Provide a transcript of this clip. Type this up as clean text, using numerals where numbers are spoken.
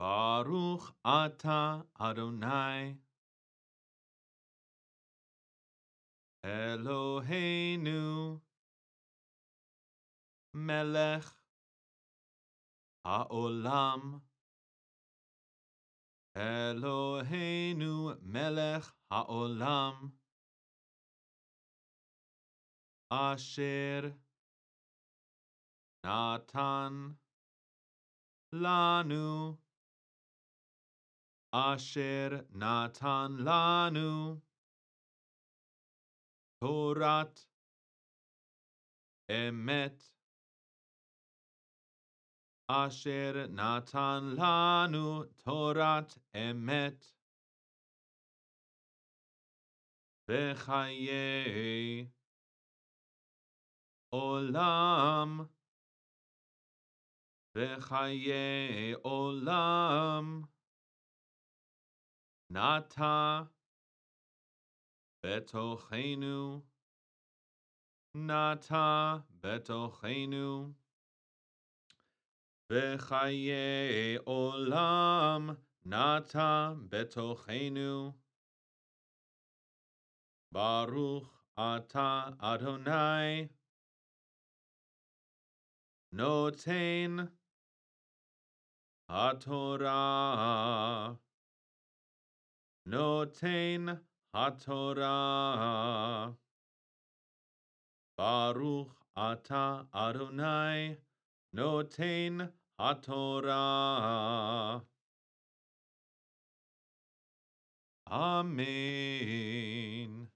Baruch atah Adonai Eloheinu melech haolam Eloheinu melech haolam asher natan lanu asher natan lanu Torat emet asher natan lanu Torat emet v'chaye olam v'chaye olam nata betochenu nata betochenu v'chaye olam nata betochenu Baruch atah Adonai noten haTorah noten haTorah Baruch atah Adonai noten haTorah Amen.